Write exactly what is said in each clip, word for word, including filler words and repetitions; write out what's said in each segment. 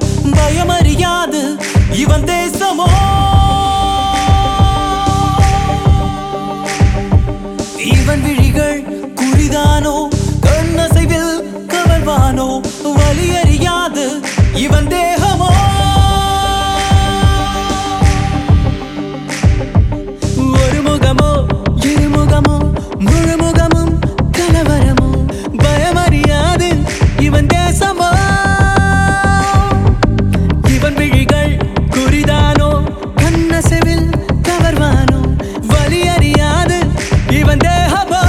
பயமறியாது இவன் தேசமோ இவன் விழிகள் குறிதானோ கண்ணசைவில் கவர்வானோ வலியறியாது இவன் தேகமோ ஒரு முகமோ இருமுகமோ முழுமுகமும் கலவரமோ பயமறியாது இவன் தேசமோ இவன் விழிகள் குறிதானோ கண்ணசைவில் கவர்வானோ வலியறியாது இவன் தேகமோ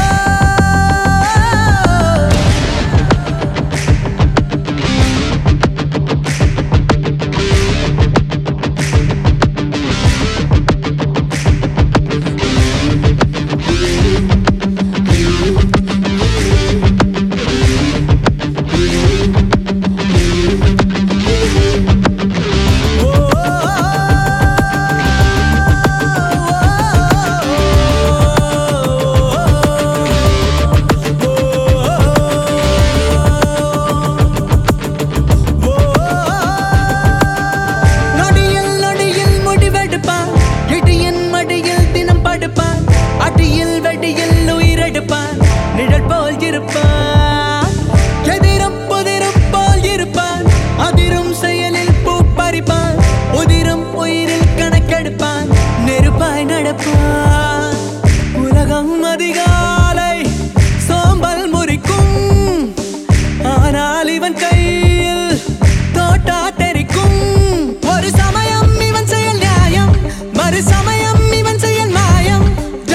அடியில் வெடியில் உயிரெடுப்பான் நிழல் போல் இருப்பான் எதிரும் புதிரும் போல் இருப்பான் அதிரும் செயலில் பூ பறிப்பான் உதிரும் உயிரில் கணக்கெடுப்பான் நெருப்பாய் நடப்பான் உலகம் அதிகாலை சோம்பல் முறிக்கும் ஆனால் இவன் கையில் தோட்டா தெரிக்கும் ஒரு சமயம் இவன் செயல் நியாயம் மறு சமயம் இவன் செயல் மாயம்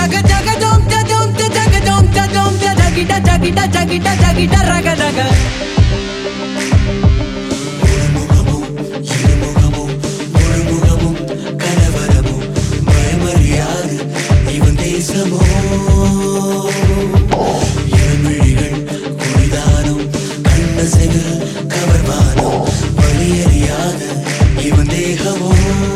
Jagita jagita jagita jagita raga raga Murumugamu yirumugamu murumugamu kalavaramu bayamariyadu ivan desamo ivan vizhigal kuridanum kannasegil kavarvanum valiyariyadu ivan dehamo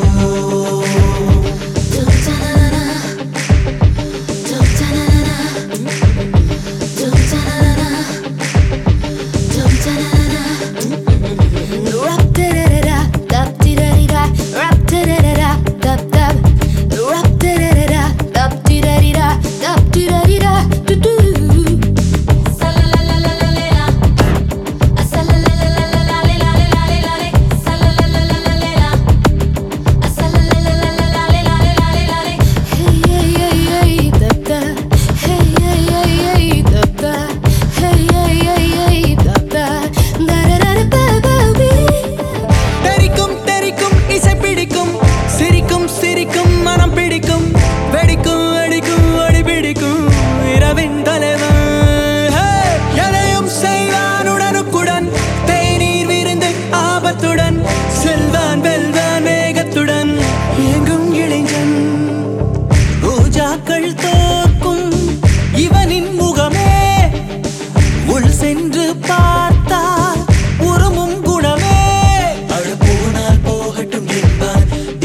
சிரிக்கும் சிரிக்கும் மனம் பிடிக்கும் வெடிக்கும் வெடிக்கும் ஒடி பிடிக்கும் இரவின் தலைவன் எதையும் செய்வான் உடனுக்குடன் தேநீர் விருந்து ஆபத்துடன் செல்வான் வெல்வான் வேகத்துடன் எங்கும் இளைஞன் ரோஜாக்கள் தோற்கும் இவனின் முகமே உள் சென்று பார்த்தால் உருமும் குணமே அழுப்போனால் போகட்டும் என்பான்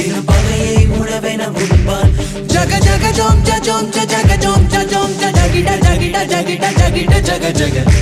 Jaga jaga jom ja jom ja jaga jom ja jom ja jagita jagita jagita jagita jaga jaga